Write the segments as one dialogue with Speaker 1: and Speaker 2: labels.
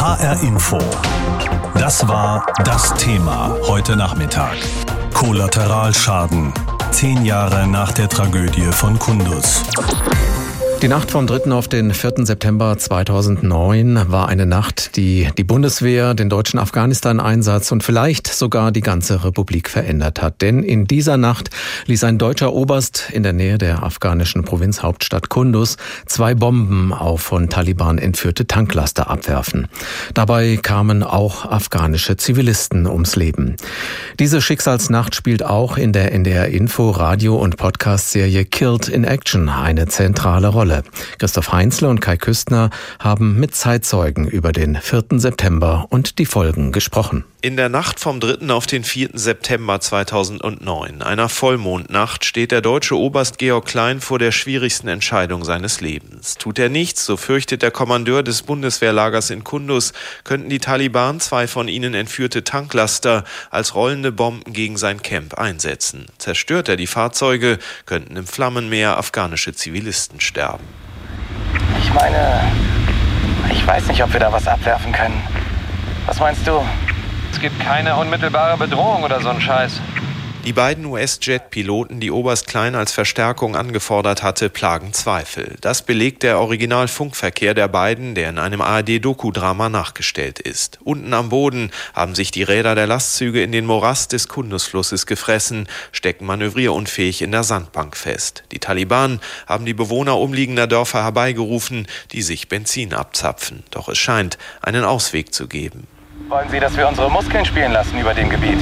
Speaker 1: HR Info. Das war das Thema heute Nachmittag. Kollateralschaden. 10 Jahre nach der Tragödie von Kunduz.
Speaker 2: Die Nacht vom 3. auf den 4. September 2009 war eine Nacht, die die Bundeswehr, den deutschen Afghanistan-Einsatz und vielleicht sogar die ganze Republik verändert hat. Denn in dieser Nacht ließ ein deutscher Oberst in der Nähe der afghanischen Provinzhauptstadt Kunduz 2 Bomben auf von Taliban entführte Tanklaster abwerfen. Dabei kamen auch afghanische Zivilisten ums Leben. Diese Schicksalsnacht spielt auch in der NDR Info Radio- und Podcast-Serie Killed in Action eine zentrale Rolle. Christoph Heinzle und Kai Küstner haben mit Zeitzeugen über den 4. September und die Folgen gesprochen.
Speaker 3: In der Nacht vom 3. auf den 4. September 2009, einer Vollmondnacht, steht der deutsche Oberst Georg Klein vor der schwierigsten Entscheidung seines Lebens. Tut er nichts, so fürchtet der Kommandeur des Bundeswehrlagers in Kunduz, könnten die Taliban 2 von ihnen entführte Tanklaster als rollende Bomben gegen sein Camp einsetzen. Zerstört er die Fahrzeuge, könnten im Flammenmeer afghanische Zivilisten sterben.
Speaker 4: Ich weiß nicht, ob wir da was abwerfen können. Was meinst du?
Speaker 5: Es gibt keine unmittelbare Bedrohung oder so ein Scheiß.
Speaker 3: Die beiden US-Jet-Piloten, die Oberst Klein als Verstärkung angefordert hatte, plagen Zweifel. Das belegt der Original-Funkverkehr der beiden, der in einem ARD-Doku-Drama nachgestellt ist. Unten am Boden haben sich die Räder der Lastzüge in den Morast des Kunduz-Flusses gefressen, stecken manövrierunfähig in der Sandbank fest. Die Taliban haben die Bewohner umliegender Dörfer herbeigerufen, die sich Benzin abzapfen. Doch es scheint einen Ausweg zu geben.
Speaker 4: Wollen Sie, dass wir unsere Muskeln spielen lassen über dem Gebiet?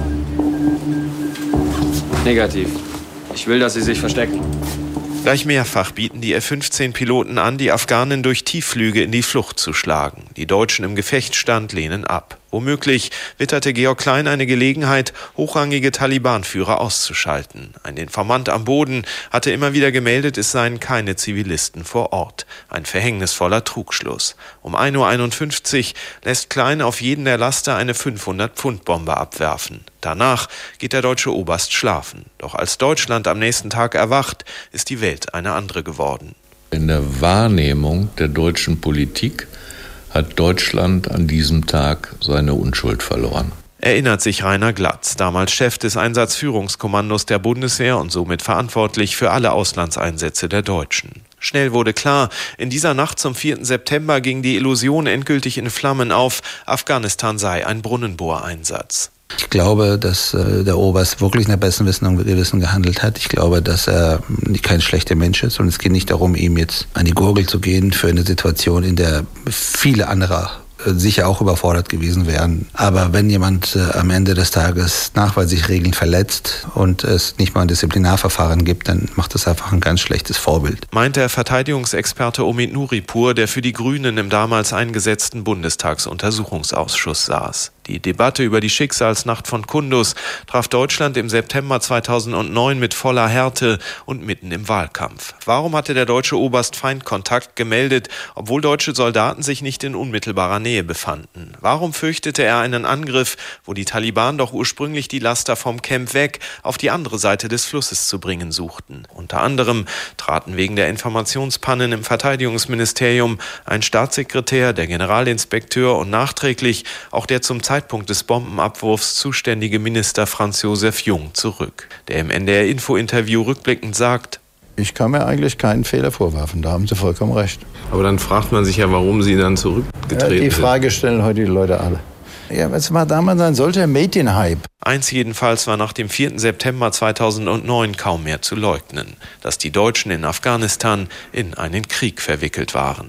Speaker 5: Negativ. Ich will, dass sie sich verstecken.
Speaker 3: Gleich mehrfach bieten die F-15-Piloten an, die Afghanen durch Tiefflüge in die Flucht zu schlagen. Die Deutschen im Gefechtsstand lehnen ab. Womöglich witterte Georg Klein eine Gelegenheit, hochrangige Taliban-Führer auszuschalten. Ein Informant am Boden hatte immer wieder gemeldet, es seien keine Zivilisten vor Ort. Ein verhängnisvoller Trugschluss. Um 1:51 Uhr lässt Klein auf jeden der Laster eine 500-Pfund-Bombe abwerfen. Danach geht der deutsche Oberst schlafen. Doch als Deutschland am nächsten Tag erwacht, ist die Welt eine andere geworden.
Speaker 6: In der Wahrnehmung der deutschen Politik hat Deutschland an diesem Tag seine Unschuld verloren.
Speaker 3: Erinnert sich Rainer Glatz, damals Chef des Einsatzführungskommandos der Bundeswehr und somit verantwortlich für alle Auslandseinsätze der Deutschen. Schnell wurde klar, in dieser Nacht zum 4. September ging die Illusion endgültig in Flammen auf, Afghanistan sei ein Brunnenbohreinsatz.
Speaker 7: Ich glaube, dass der Oberst wirklich nach bestem Wissen und Gewissen gehandelt hat. Ich glaube, dass er kein schlechter Mensch ist und es geht nicht darum, ihm jetzt an die Gurgel zu gehen für eine Situation, in der viele andere sicher auch überfordert gewesen wären. Aber wenn jemand am Ende des Tages nachweislich Regeln verletzt und es nicht mal ein Disziplinarverfahren gibt, dann macht das einfach ein ganz schlechtes Vorbild.
Speaker 3: Meint der Verteidigungsexperte Omid Nuripur, der für die Grünen im damals eingesetzten Bundestagsuntersuchungsausschuss saß. Die Debatte über die Schicksalsnacht von Kunduz traf Deutschland im September 2009 mit voller Härte und mitten im Wahlkampf. Warum hatte der deutsche Oberst Feindkontakt gemeldet, obwohl deutsche Soldaten sich nicht in unmittelbarer Nähe befanden? Warum fürchtete er einen Angriff, wo die Taliban doch ursprünglich die Laster vom Camp weg auf die andere Seite des Flusses zu bringen suchten? Unter anderem traten wegen der Informationspannen im Verteidigungsministerium ein Staatssekretär, der Generalinspekteur und nachträglich auch der zum Zeitpunkt des Bombenabwurfs zuständige Minister Franz Josef Jung zurück, der im NDR-Info-Interview rückblickend sagt:
Speaker 8: Ich kann mir eigentlich keinen Fehler vorwerfen, da haben Sie vollkommen recht.
Speaker 9: Aber dann fragt man sich ja, warum Sie dann zurückgetreten sind.
Speaker 8: Die Frage stellen heute die Leute alle. Ja, es war damals ein solcher Medienhype.
Speaker 3: Eins jedenfalls war nach dem 4. September 2009 kaum mehr zu leugnen, dass die Deutschen in Afghanistan in einen Krieg verwickelt waren.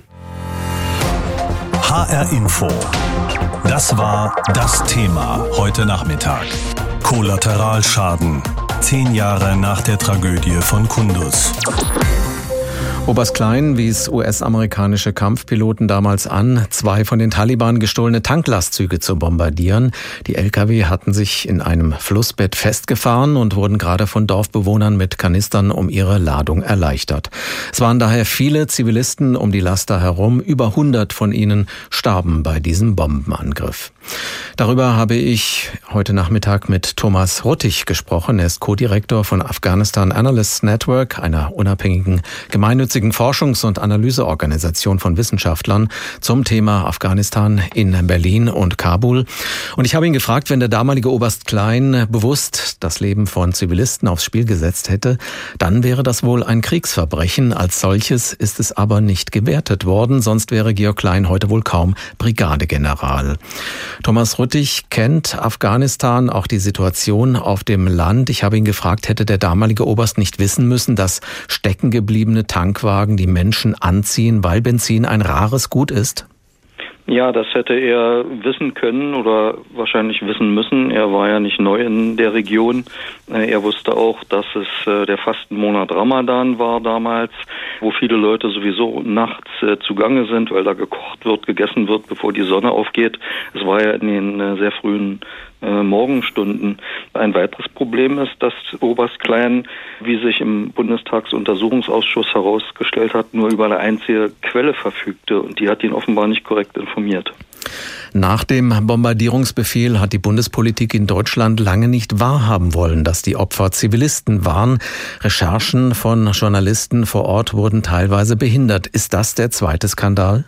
Speaker 1: HR Info. Das war das Thema heute Nachmittag. Kollateralschaden. 10 Jahre nach der Tragödie von Kunduz.
Speaker 2: Oberst Klein wies US-amerikanische Kampfpiloten damals an, 2 von den Taliban gestohlene Tanklastzüge zu bombardieren. Die LKW hatten sich in einem Flussbett festgefahren und wurden gerade von Dorfbewohnern mit Kanistern um ihre Ladung erleichtert. Es waren daher viele Zivilisten um die Laster herum. Über 100 von ihnen starben bei diesem Bombenangriff. Darüber habe ich heute Nachmittag mit Thomas Ruttig gesprochen. Er ist Co-Direktor von Afghanistan Analysts Network, einer unabhängigen gemeinnützigen gemeinnützigen Forschungs- und Analyseorganisation von Wissenschaftlern zum Thema Afghanistan in Berlin und Kabul. Und ich habe ihn gefragt, wenn der damalige Oberst Klein bewusst das Leben von Zivilisten aufs Spiel gesetzt hätte, dann wäre das wohl ein Kriegsverbrechen. Als solches ist es aber nicht gewertet worden, sonst wäre Georg Klein heute wohl kaum Brigadegeneral. Thomas Rüttig kennt Afghanistan, auch die Situation auf dem Land. Ich habe ihn gefragt, hätte der damalige Oberst nicht wissen müssen, dass steckengebliebene Tankwagen die Menschen anziehen, weil Benzin ein rares Gut ist?
Speaker 10: Ja, das hätte er wissen können oder wahrscheinlich wissen müssen. Er war ja nicht neu in der Region. Er wusste auch, dass es der Fastenmonat Ramadan war damals, wo viele Leute sowieso nachts zugange sind, weil da gekocht wird, gegessen wird, bevor die Sonne aufgeht. Es war ja in den sehr frühen Morgenstunden. Ein weiteres Problem ist, dass Oberst Klein, wie sich im Bundestagsuntersuchungsausschuss herausgestellt hat, nur über eine einzige Quelle verfügte und die hat ihn offenbar nicht korrekt informiert.
Speaker 2: Nach dem Bombardierungsbefehl hat die Bundespolitik in Deutschland lange nicht wahrhaben wollen, dass die Opfer Zivilisten waren. Recherchen von Journalisten vor Ort wurden teilweise behindert. Ist das der zweite Skandal?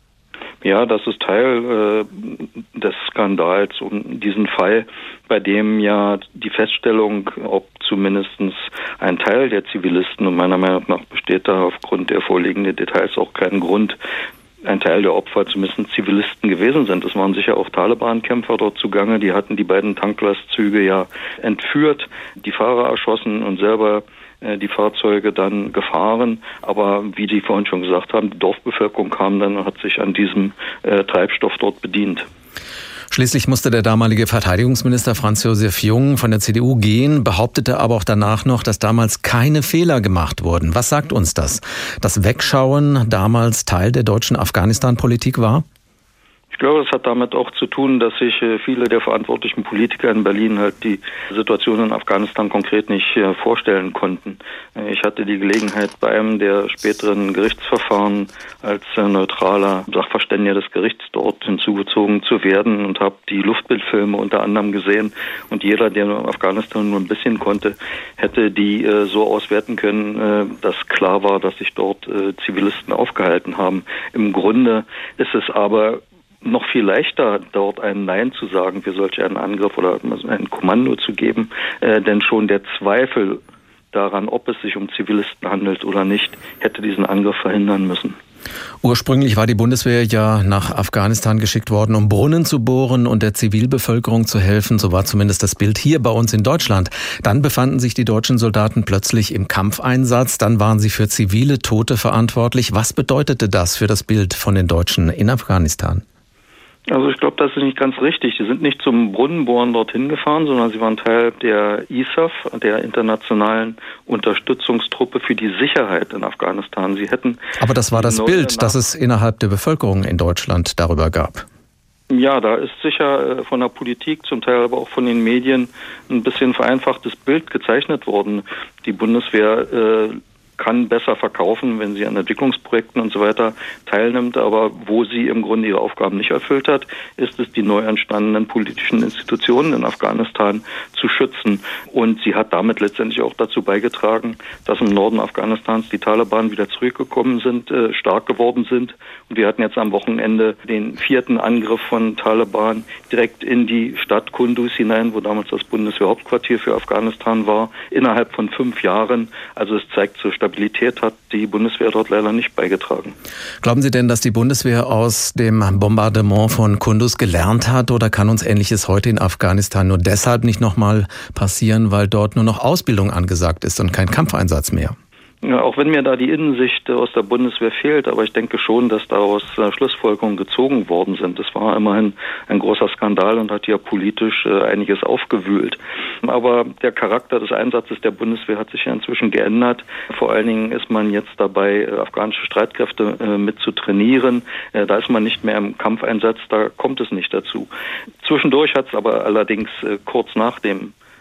Speaker 10: Ja, das ist Teil des Skandals um diesen Fall, bei dem ja die Feststellung, ob zumindest ein Teil der Zivilisten, und meiner Meinung nach besteht da aufgrund der vorliegenden Details auch kein Grund, ein Teil der Opfer zumindest Zivilisten gewesen sind. Es waren sicher auch Taliban-Kämpfer dort zugange, die hatten die beiden Tanklastzüge ja entführt, die Fahrer erschossen und selber die Fahrzeuge dann gefahren. Aber wie Sie vorhin schon gesagt haben, die Dorfbevölkerung kam dann und hat sich an diesem Treibstoff dort bedient.
Speaker 2: Schließlich musste der damalige Verteidigungsminister Franz Josef Jung von der CDU gehen, behauptete aber auch danach noch, dass damals keine Fehler gemacht wurden. Was sagt uns das? Dass Wegschauen damals Teil der deutschen Afghanistan-Politik war?
Speaker 10: Ich glaube, das hat damit auch zu tun, dass sich viele der verantwortlichen Politiker in Berlin halt die Situation in Afghanistan konkret nicht vorstellen konnten. Ich hatte die Gelegenheit, bei einem der späteren Gerichtsverfahren als neutraler Sachverständiger des Gerichts dort hinzugezogen zu werden und habe die Luftbildfilme unter anderem gesehen. Und jeder, der in Afghanistan nur ein bisschen konnte, hätte die so auswerten können, dass klar war, dass sich dort Zivilisten aufgehalten haben. Im Grunde ist es aber noch viel leichter, dort ein Nein zu sagen für solch einen Angriff oder ein Kommando zu geben, denn schon der Zweifel daran, ob es sich um Zivilisten handelt oder nicht, hätte diesen Angriff verhindern müssen.
Speaker 2: Ursprünglich war die Bundeswehr ja nach Afghanistan geschickt worden, um Brunnen zu bohren und der Zivilbevölkerung zu helfen. So war zumindest das Bild hier bei uns in Deutschland. Dann befanden sich die deutschen Soldaten plötzlich im Kampfeinsatz. Dann waren sie für zivile Tote verantwortlich. Was bedeutete das für das Bild von den Deutschen in Afghanistan?
Speaker 10: Also ich glaube, das ist nicht ganz richtig. Die sind nicht zum Brunnenbohren dorthin gefahren, sondern sie waren Teil der ISAF, der internationalen Unterstützungstruppe für die Sicherheit in Afghanistan. Sie hätten
Speaker 2: Aber das war das Bild, das es innerhalb der Bevölkerung in Deutschland darüber gab.
Speaker 10: Ja, da ist sicher von der Politik, zum Teil aber auch von den Medien ein bisschen vereinfachtes Bild gezeichnet worden. Die Bundeswehr kann besser verkaufen, wenn sie an Entwicklungsprojekten und so weiter teilnimmt. Aber wo sie im Grunde ihre Aufgaben nicht erfüllt hat, ist es, die neu entstandenen politischen Institutionen in Afghanistan zu schützen. Und sie hat damit letztendlich auch dazu beigetragen, dass im Norden Afghanistans die Taliban wieder zurückgekommen sind, stark geworden sind. Und wir hatten jetzt am Wochenende den 4. Angriff von Taliban direkt in die Stadt Kunduz hinein, wo damals das Bundeswehrhauptquartier für Afghanistan war, innerhalb von 5 Jahren. Also es zeigt zur Stabilität hat die Bundeswehr dort leider nicht beigetragen.
Speaker 2: Glauben Sie denn, dass die Bundeswehr aus dem Bombardement von Kunduz gelernt hat, oder kann uns Ähnliches heute in Afghanistan nur deshalb nicht nochmal passieren, weil dort nur noch Ausbildung angesagt ist und kein Kampfeinsatz mehr?
Speaker 10: Ja, auch wenn mir da die Innensicht aus der Bundeswehr fehlt, aber ich denke schon, dass daraus Schlussfolgerungen gezogen worden sind. Es war immerhin ein großer Skandal und hat ja politisch einiges aufgewühlt. Aber der Charakter des Einsatzes der Bundeswehr hat sich ja inzwischen geändert. Vor allen Dingen ist man jetzt dabei, afghanische Streitkräfte mit zu trainieren. Da ist man nicht mehr im Kampfeinsatz, da kommt es nicht dazu. Zwischendurch hat es aber allerdings kurz nach dem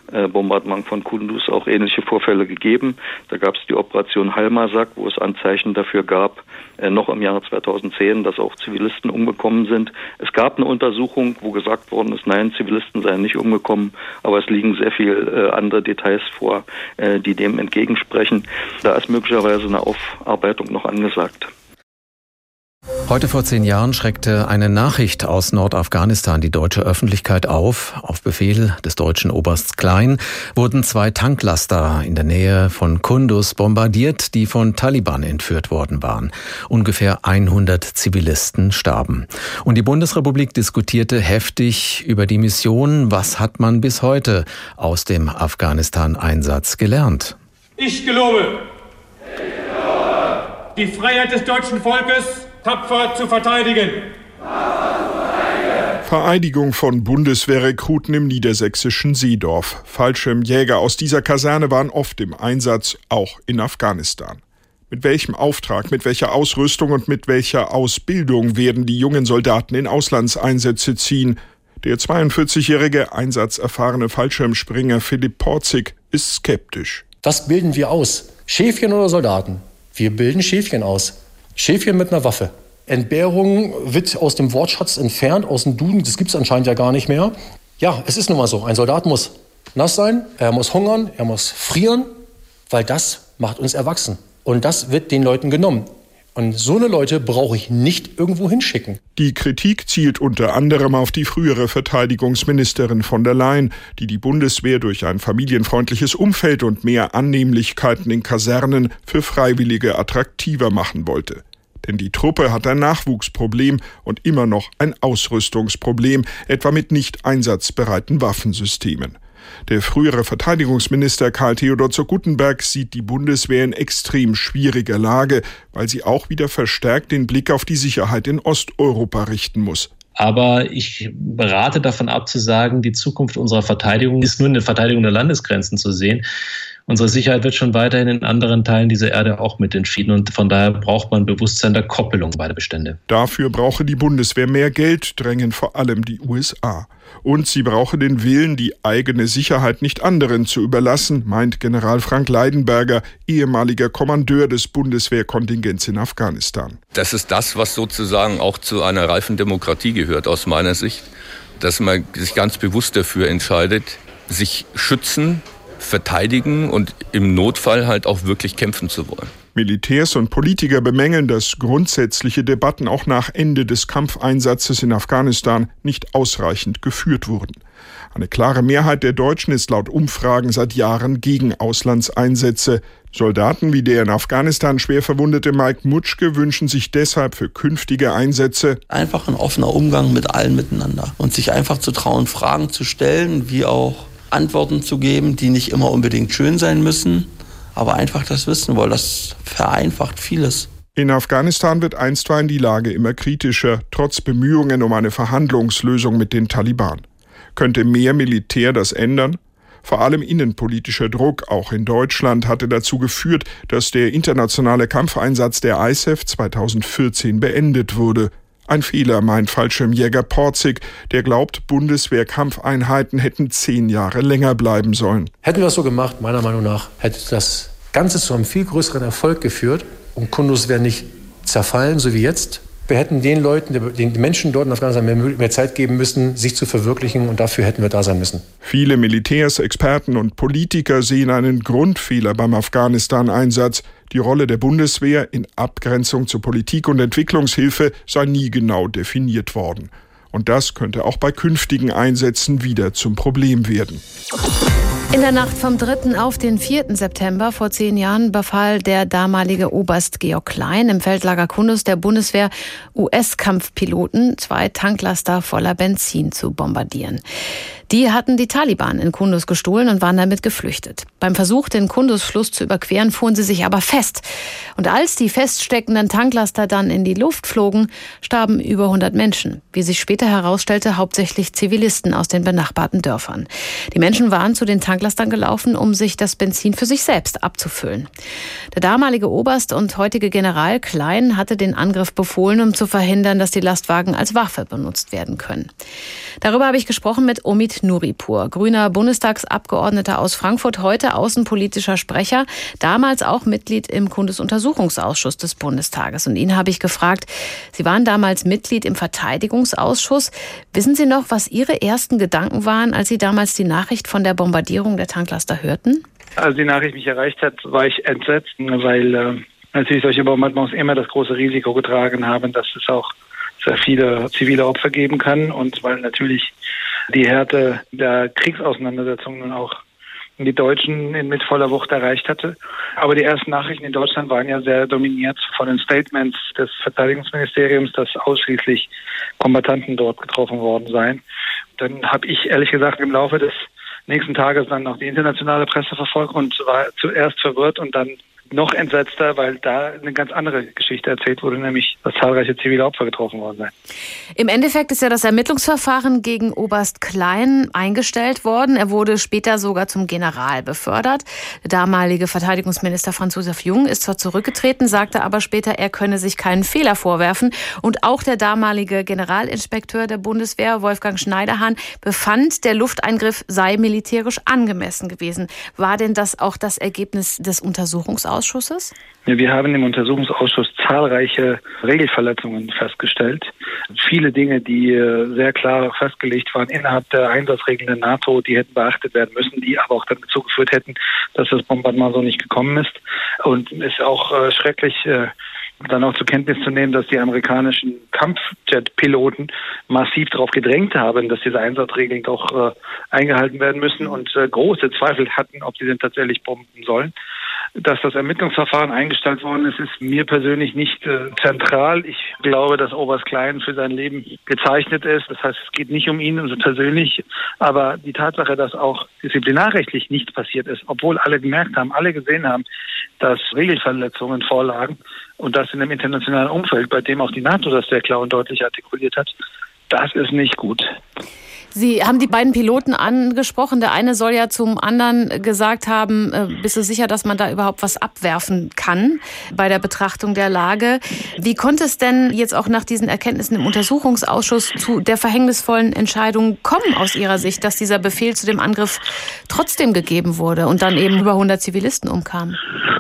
Speaker 10: Bombardement von Kunduz auch ähnliche Vorfälle gegeben. Da gab es die Operation Halmasak, wo es Anzeichen dafür gab, noch im Jahre 2010, dass auch Zivilisten umgekommen sind. Es gab eine Untersuchung, wo gesagt worden ist, nein, Zivilisten seien nicht umgekommen, aber es liegen sehr viel andere Details vor, die dem entgegensprechen. Da ist möglicherweise eine Aufarbeitung noch angesagt.
Speaker 2: Heute vor 10 Jahren schreckte eine Nachricht aus Nordafghanistan die deutsche Öffentlichkeit auf. Auf Befehl des deutschen Obersts Klein wurden 2 Tanklaster in der Nähe von Kunduz bombardiert, die von Taliban entführt worden waren. Ungefähr 100 Zivilisten starben. Und die Bundesrepublik diskutierte heftig über die Mission. Was hat man bis heute aus dem Afghanistan-Einsatz gelernt?
Speaker 11: Ich gelobe, die Freiheit des deutschen Volkes tapfer zu verteidigen.
Speaker 12: Vereidigung von Bundeswehrrekruten im niedersächsischen Seedorf. Fallschirmjäger aus dieser Kaserne waren oft im Einsatz, auch in Afghanistan. Mit welchem Auftrag, mit welcher Ausrüstung und mit welcher Ausbildung werden die jungen Soldaten in Auslandseinsätze ziehen? Der 42-jährige einsatzerfahrene Fallschirmspringer Philipp Porzig ist skeptisch.
Speaker 13: Was bilden wir aus? Schäfchen oder Soldaten? Wir bilden Schäfchen aus. Schäfchen mit einer Waffe. Entbehrung wird aus dem Wortschatz entfernt, aus dem Duden, das gibt es anscheinend ja gar nicht mehr. Ja, es ist nun mal so, ein Soldat muss nass sein, er muss hungern, er muss frieren, weil das macht uns erwachsen. Und das wird den Leuten genommen. Und so eine Leute brauche ich nicht irgendwo hinschicken.
Speaker 12: Die Kritik zielt unter anderem auf die frühere Verteidigungsministerin von der Leyen, die die Bundeswehr durch ein familienfreundliches Umfeld und mehr Annehmlichkeiten in Kasernen für Freiwillige attraktiver machen wollte. Denn die Truppe hat ein Nachwuchsproblem und immer noch ein Ausrüstungsproblem, etwa mit nicht einsatzbereiten Waffensystemen. Der frühere Verteidigungsminister Karl Theodor zu Guttenberg sieht die Bundeswehr in extrem schwieriger Lage, weil sie auch wieder verstärkt den Blick auf die Sicherheit in Osteuropa richten muss.
Speaker 14: Aber ich berate davon ab zu sagen, die Zukunft unserer Verteidigung ist nur in der Verteidigung der Landesgrenzen zu sehen. Unsere Sicherheit wird schon weiterhin in anderen Teilen dieser Erde auch mit entschieden und von daher braucht man Bewusstsein der Koppelung beider Bestände.
Speaker 12: Dafür brauche die Bundeswehr mehr Geld, drängen vor allem die USA. Und sie brauche den Willen, die eigene Sicherheit nicht anderen zu überlassen, meint General Frank Leidenberger, ehemaliger Kommandeur des Bundeswehrkontingents in Afghanistan.
Speaker 6: Das ist das, was sozusagen auch zu einer reifen Demokratie gehört aus meiner Sicht, dass man sich ganz bewusst dafür entscheidet, sich schützen, verteidigen und im Notfall halt auch wirklich kämpfen zu wollen.
Speaker 12: Militärs und Politiker bemängeln, dass grundsätzliche Debatten auch nach Ende des Kampfeinsatzes in Afghanistan nicht ausreichend geführt wurden. Eine klare Mehrheit der Deutschen ist laut Umfragen seit Jahren gegen Auslandseinsätze. Soldaten wie der in Afghanistan schwer verwundete Mike Mutschke wünschen sich deshalb für künftige Einsätze
Speaker 15: einfach ein offener Umgang mit allen miteinander und sich einfach zu trauen, Fragen zu stellen, wie auch Antworten zu geben, die nicht immer unbedingt schön sein müssen, aber einfach das wissen wollen. Das vereinfacht vieles.
Speaker 12: In Afghanistan wird einstweilen die Lage immer kritischer, trotz Bemühungen um eine Verhandlungslösung mit den Taliban. Könnte mehr Militär das ändern? Vor allem innenpolitischer Druck, auch in Deutschland, hatte dazu geführt, dass der internationale Kampfeinsatz der ISAF 2014 beendet wurde. Ein Fehler, meint Fallschirmjäger Porzig, der glaubt, Bundeswehrkampfeinheiten hätten 10 Jahre länger bleiben sollen.
Speaker 13: Hätten wir das so gemacht, meiner Meinung nach, hätte das Ganze zu einem viel größeren Erfolg geführt und Kunduz wäre nicht zerfallen, so wie jetzt. Wir hätten den Leuten, den Menschen dort in Afghanistan mehr Zeit geben müssen, sich zu verwirklichen und dafür hätten wir da sein müssen.
Speaker 12: Viele Militärs, Experten und Politiker sehen einen Grundfehler beim Afghanistan-Einsatz. Die Rolle der Bundeswehr in Abgrenzung zur Politik und Entwicklungshilfe sei nie genau definiert worden. Und das könnte auch bei künftigen Einsätzen wieder zum Problem werden.
Speaker 16: In der Nacht vom 3. auf den 4. September vor 10 Jahren befahl der damalige Oberst Georg Klein im Feldlager Kunduz der Bundeswehr US-Kampfpiloten 2 Tanklaster voller Benzin zu bombardieren. Die hatten die Taliban in Kunduz gestohlen und waren damit geflüchtet. Beim Versuch, den Kunduz-Fluss zu überqueren, fuhren sie sich aber fest. Und als die feststeckenden Tanklaster dann in die Luft flogen, starben über 100 Menschen. Wie sich später herausstellte, hauptsächlich Zivilisten aus den benachbarten Dörfern. Die Menschen waren zu den Tanklastern gelaufen, um sich das Benzin für sich selbst abzufüllen. Der damalige Oberst und heutige General Klein hatte den Angriff befohlen, um zu verhindern, dass die Lastwagen als Waffe benutzt werden können. Darüber habe ich gesprochen mit Omid Omid Nuripur, grüner Bundestagsabgeordneter aus Frankfurt, heute außenpolitischer Sprecher, damals auch Mitglied im Bundesuntersuchungsausschuss des Bundestages. Und ihn habe ich gefragt, Sie waren damals Mitglied im Verteidigungsausschuss. Wissen Sie noch, was Ihre ersten Gedanken waren, als Sie damals die Nachricht von der Bombardierung der Tanklaster hörten?
Speaker 17: Als die Nachricht mich erreicht hat, war ich entsetzt, weil natürlich solche Bombardements immer das große Risiko getragen haben, dass es auch sehr viele zivile Opfer geben kann und weil natürlich die Härte der Kriegsauseinandersetzungen nun auch die Deutschen mit voller Wucht erreicht hatte. Aber die ersten Nachrichten in Deutschland waren ja sehr dominiert von den Statements des Verteidigungsministeriums, dass ausschließlich Kombattanten dort getroffen worden seien. Dann habe ich ehrlich gesagt im Laufe des nächsten Tages dann noch die internationale Presse verfolgt und war zuerst verwirrt und dann noch entsetzter, weil da eine ganz andere Geschichte erzählt wurde, nämlich, dass zahlreiche zivile Opfer getroffen worden seien.
Speaker 16: Im Endeffekt ist ja das Ermittlungsverfahren gegen Oberst Klein eingestellt worden. Er wurde später sogar zum General befördert. Der damalige Verteidigungsminister Franz Josef Jung ist zwar zurückgetreten, sagte aber später, er könne sich keinen Fehler vorwerfen. Und auch der damalige Generalinspekteur der Bundeswehr, Wolfgang Schneiderhahn, befand, der Lufteingriff sei militärisch angemessen gewesen. War denn das auch das Ergebnis des Untersuchungsausschusses?
Speaker 17: Wir haben im Untersuchungsausschuss zahlreiche Regelverletzungen festgestellt. Viele Dinge, die sehr klar festgelegt waren innerhalb der Einsatzregeln der NATO, die hätten beachtet werden müssen, die aber auch dann dazu geführt hätten, dass das Bombardement so nicht gekommen ist. Und es ist auch schrecklich, dann auch zur Kenntnis zu nehmen, dass die amerikanischen Kampfjet-Piloten massiv darauf gedrängt haben, dass diese Einsatzregeln doch eingehalten werden müssen und große Zweifel hatten, ob sie denn tatsächlich bomben sollen. Dass das Ermittlungsverfahren eingestellt worden ist, ist mir persönlich nicht zentral. Ich glaube, dass Oberst Klein für sein Leben gezeichnet ist. Das heißt, es geht nicht um ihn also persönlich. Aber die Tatsache, dass auch disziplinarrechtlich nichts passiert ist, obwohl alle gemerkt haben, alle gesehen haben, dass Regelverletzungen vorlagen und das in einem internationalen Umfeld, bei dem auch die NATO das sehr klar und deutlich artikuliert hat, das ist nicht gut.
Speaker 16: Sie haben die beiden Piloten angesprochen. Der eine soll ja zum anderen gesagt haben, bist du sicher, dass man da überhaupt was abwerfen kann bei der Betrachtung der Lage? Wie konnte es denn jetzt auch nach diesen Erkenntnissen im Untersuchungsausschuss zu der verhängnisvollen Entscheidung kommen aus Ihrer Sicht, dass dieser Befehl zu dem Angriff trotzdem gegeben wurde und dann eben über 100 Zivilisten umkamen?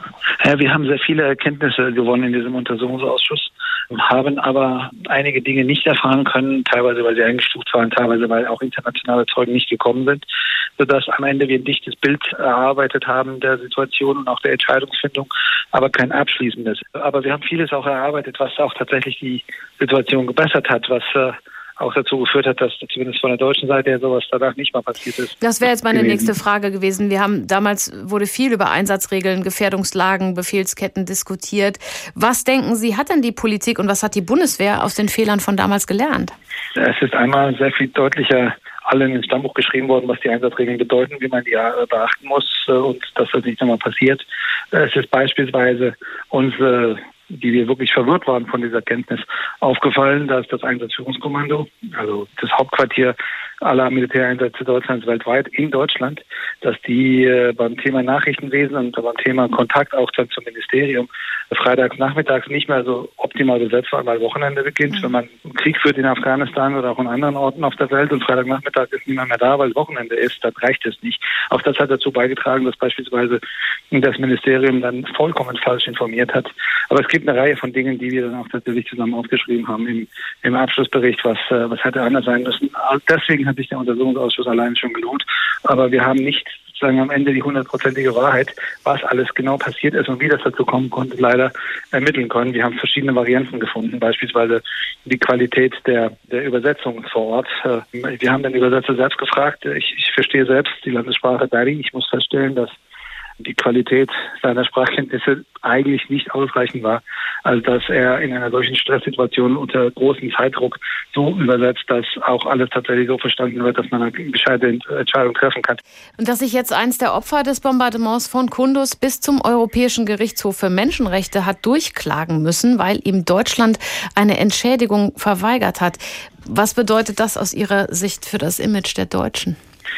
Speaker 17: Ja, wir haben sehr viele Erkenntnisse gewonnen in diesem Untersuchungsausschuss, haben aber einige Dinge nicht erfahren können, teilweise weil sie eingestuft waren, teilweise weil auch internationale Zeugen nicht gekommen sind, sodass am Ende wir ein dichtes Bild erarbeitet haben der Situation und auch der Entscheidungsfindung, aber kein abschließendes. Aber wir haben vieles auch erarbeitet, was auch tatsächlich die Situation gebessert hat, was auch dazu geführt hat, dass zumindest von der deutschen Seite her sowas danach nicht mal passiert ist.
Speaker 16: Das wäre jetzt meine nächste Frage gewesen. Damals wurde viel über Einsatzregeln, Gefährdungslagen, Befehlsketten diskutiert. Was denken Sie, hat denn die Politik und was hat die Bundeswehr aus den Fehlern von damals gelernt?
Speaker 17: Es ist einmal sehr viel deutlicher allen ins Stammbuch geschrieben worden, was die Einsatzregeln bedeuten, wie man die beachten muss und dass das nicht nochmal passiert. Es ist beispielsweise uns die wir wirklich verwirrt waren von dieser Kenntnis, aufgefallen, dass das Einsatzführungskommando, also das Hauptquartier aller Militäreinsätze Deutschlands weltweit in Deutschland, dass die beim Thema Nachrichtenwesen und beim Thema Kontakt auch dann zum Ministerium freitags nachmittags nicht mehr so optimal besetzt waren, weil Wochenende beginnt. Wenn man einen Krieg führt in Afghanistan oder auch in anderen Orten auf der Welt und Freitagnachmittag ist niemand mehr da, weil Wochenende ist, dann reicht es nicht. Auch das hat dazu beigetragen, dass beispielsweise das Ministerium dann vollkommen falsch informiert hat. Aber es gibt eine Reihe von Dingen, die wir dann auch tatsächlich zusammen aufgeschrieben haben im Abschlussbericht, was hätte anders sein müssen. Deswegen hat sich der Untersuchungsausschuss allein schon gelohnt. Aber wir haben nicht sozusagen am Ende die 100%ige Wahrheit, was alles genau passiert ist und wie das dazu kommen konnte, leider ermitteln können. Wir haben verschiedene Varianten gefunden, beispielsweise die Qualität der Übersetzung vor Ort. Wir haben den Übersetzer selbst gefragt. Ich verstehe selbst die Landessprache Dari. Ich muss feststellen, dass die Qualität seiner Sprachkenntnisse eigentlich nicht ausreichend war, also dass er in einer solchen Stresssituation unter großem Zeitdruck so übersetzt, dass auch alles tatsächlich so verstanden wird, dass man eine gescheite Entscheidung treffen kann.
Speaker 16: Und dass sich jetzt eins der Opfer des Bombardements von Kunduz bis zum Europäischen Gerichtshof für Menschenrechte hat durchklagen müssen, weil ihm Deutschland eine Entschädigung verweigert hat. Was bedeutet das aus Ihrer Sicht für das Image der Deutschen?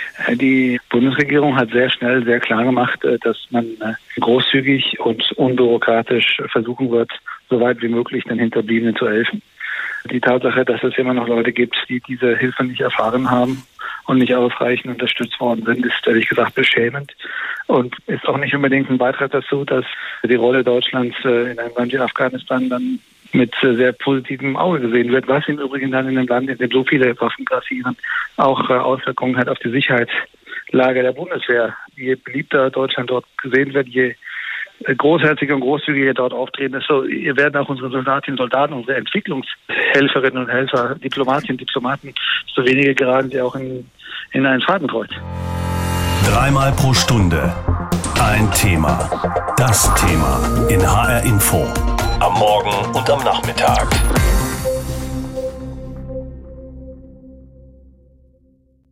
Speaker 17: Die Bundesregierung hat sehr schnell, sehr klar gemacht, dass man großzügig und unbürokratisch versuchen wird, so weit wie möglich den Hinterbliebenen zu helfen. Die Tatsache, dass es immer noch Leute gibt, die diese Hilfe nicht erfahren haben und nicht ausreichend unterstützt worden sind, ist ehrlich gesagt beschämend und ist auch nicht unbedingt ein Beitrag dazu, dass die Rolle Deutschlands in einem Land wie Afghanistan dann mit sehr positivem Auge gesehen wird, was im Übrigen dann in einem Land, in dem so viele Waffen grassieren, auch Auswirkungen hat auf die Sicherheitslage der Bundeswehr. Je beliebter Deutschland dort gesehen wird, je großherziger und großzügiger dort auftreten ist, so werden auch unsere Soldatinnen und Soldaten, unsere Entwicklungshelferinnen und Helfer, Diplomatinnen und Diplomaten, so wenige geraten sie auch in ein Fadenkreuz.
Speaker 1: 3-mal pro Stunde ein Thema. Das Thema in HR Info. Am Morgen und am Nachmittag.